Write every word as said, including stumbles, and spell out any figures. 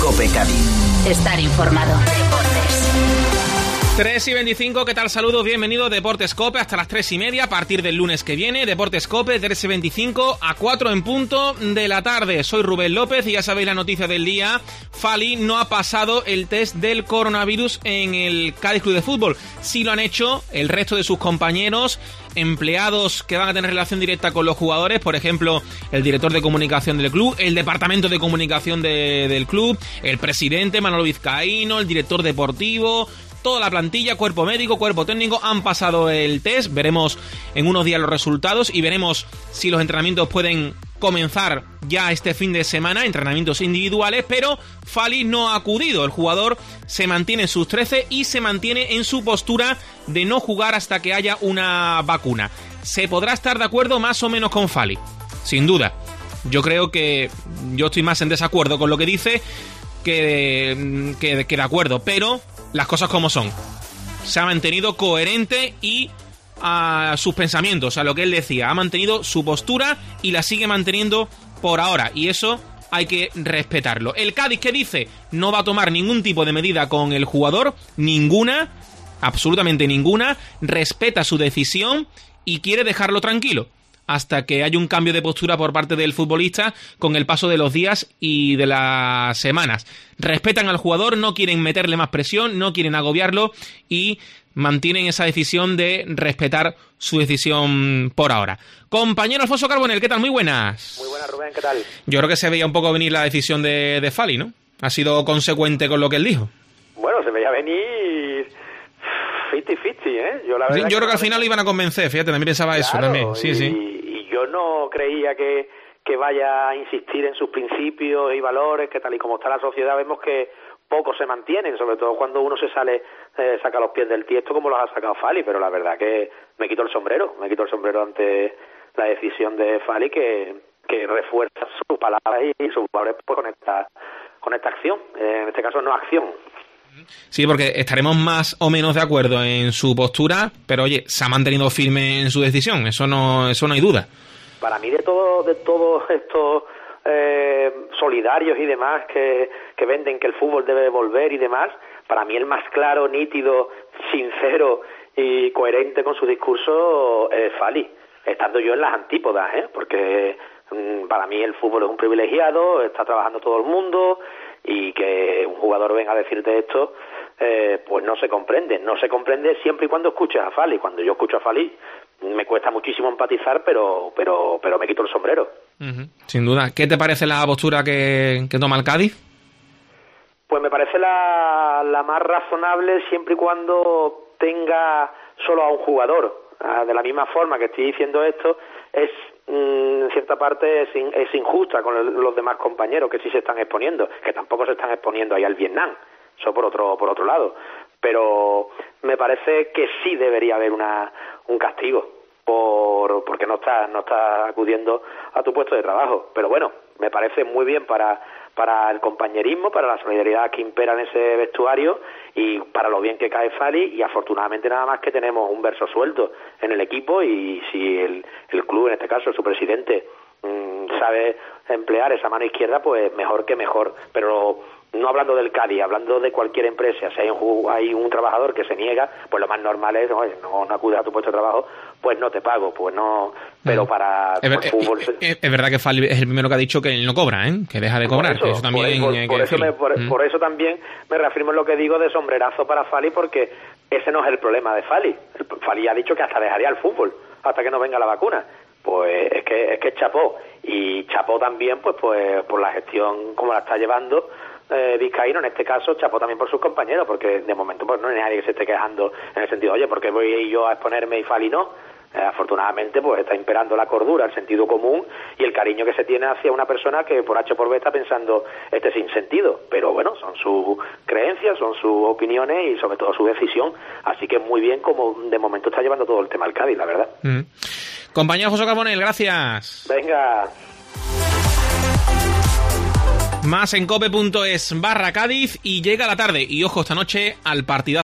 COPE Cádiz. Estar informado. Deportes. tres y veinticinco, ¿qué tal? Saludos, bienvenidos. Deportes COPE hasta las tres y media, a partir del lunes que viene. Deportes COPE, tres y veinticinco, a cuatro en punto de la tarde. Soy Rubén López y ya sabéis la noticia del día. Fali no ha pasado el test del coronavirus en el Cádiz Club de Fútbol. Sí lo han hecho el resto de sus compañeros, empleados que van a tener relación directa con los jugadores, por ejemplo, el director de comunicación del club, el departamento de comunicación de, del club, el presidente Manolo Vizcaíno, el director deportivo. Toda la plantilla, cuerpo médico, cuerpo técnico han pasado el test. Veremos en unos días los resultados y veremos si los entrenamientos pueden comenzar ya este fin de semana, entrenamientos individuales, pero Fali no ha acudido. El jugador se mantiene en sus trece y se mantiene en su postura de no jugar hasta que haya una vacuna. ¿Se podrá estar de acuerdo más o menos con Fali? Sin duda. Yo creo que yo estoy más en desacuerdo con lo que dice que, que, que de acuerdo, pero las cosas como son. Se ha mantenido coherente y a sus pensamientos, a lo que él decía. Ha mantenido su postura y la sigue manteniendo por ahora. Y eso hay que respetarlo. El Cádiz, ¿qué dice? No va a tomar ningún tipo de medida con el jugador. Ninguna. Absolutamente ninguna. Respeta su decisión y quiere dejarlo tranquilo hasta que haya un cambio de postura por parte del futbolista con el paso de los días y de las semanas. Respetan al jugador, no quieren meterle más presión, no quieren agobiarlo y mantienen esa decisión de respetar su decisión por ahora. Compañero Alfonso Carbonell, ¿qué tal? Muy buenas. Muy buenas, Rubén, ¿qué tal? Yo creo que se veía un poco venir la decisión de, de Fali, ¿no? Ha sido consecuente con lo que él dijo. Bueno, se veía venir cincuenta cincuenta, ¿eh? Yo, la verdad sí, yo que creo que al final lo iban a convencer, fíjate, también pensaba claro, eso también. Sí, y, sí. y yo no creía que, que vaya a insistir en sus principios y valores, que tal y como está la sociedad vemos que pocos se mantienen, sobre todo cuando uno se sale, eh, saca los pies del tiesto como los ha sacado Fali, pero la verdad que me quito el sombrero, me quito el sombrero ante la decisión de Fali que, que refuerza sus palabras y sus valores pues, con esta con esta acción, eh, en este caso no acción. Sí, porque estaremos más o menos de acuerdo en su postura, pero oye, se ha mantenido firme en su decisión, eso no eso no hay duda. Para mí de todo de todos estos eh, solidarios y demás que, que venden que el fútbol debe volver y demás, para mí el más claro, nítido, sincero y coherente con su discurso es Fali, estando yo en las antípodas, ¿eh? Porque mmm, para mí el fútbol es un privilegiado, está trabajando todo el mundo y que un jugador venga a decirte esto, eh, pues no se comprende, no se comprende siempre y cuando escuches a Fali. Cuando yo escucho a Fali me cuesta muchísimo empatizar, pero pero pero me quito el sombrero. Uh-huh. Sin duda. ¿Qué te parece la postura que, que toma el Cádiz? Pues me parece la, la más razonable siempre y cuando tenga solo a un jugador. De la misma forma que estoy diciendo esto, es en cierta parte es, in, es injusta con el, los demás compañeros que sí se están exponiendo, que tampoco se están exponiendo ahí al Vietnam, eso por otro por otro lado, pero me parece que sí debería haber una un castigo por porque no estás no estás acudiendo a tu puesto de trabajo, pero bueno, me parece muy bien para para el compañerismo, para la solidaridad que impera en ese vestuario y para lo bien que cae Fali, y afortunadamente nada más que tenemos un verso suelto en el equipo, y si el, el club, en este caso su presidente, mmm, sabe emplear esa mano izquierda, pues mejor que mejor, pero no hablando del Cádiz, hablando de cualquier empresa, si hay un, hay un trabajador que se niega, pues lo más normal es, oye, no, no acudes a tu puesto de trabajo, pues no te pago, pues no, pero para es, ver, fútbol... Es, es, es verdad que Fali es el primero que ha dicho que él no cobra, ¿eh? Que deja de cobrar, eso, que eso también por, hay por, que eso me, por, mm. por eso también me reafirmo en lo que digo de sombrerazo para Fali, porque ese no es el problema de Fali. El, Fali ha dicho que hasta dejaría el fútbol hasta que no venga la vacuna. Pues es que es que chapó, y chapó también pues pues por la gestión como la está llevando eh, Vizcaíno, en este caso chapó también por sus compañeros, porque de momento pues no hay nadie que se esté quejando en el sentido, oye, ¿por qué voy yo a exponerme y Fali no? Eh, afortunadamente pues está imperando la cordura, el sentido común y el cariño que se tiene hacia una persona que por H o por B está pensando este sin sentido, pero bueno, son sus creencias, son sus opiniones y sobre todo su decisión, así que muy bien como de momento está llevando todo el tema al Cádiz, la verdad. Mm. Compañero José Carbonell, gracias. Venga. Más en cope punto es barra Cádiz y llega la tarde. Y ojo esta noche al partidazo.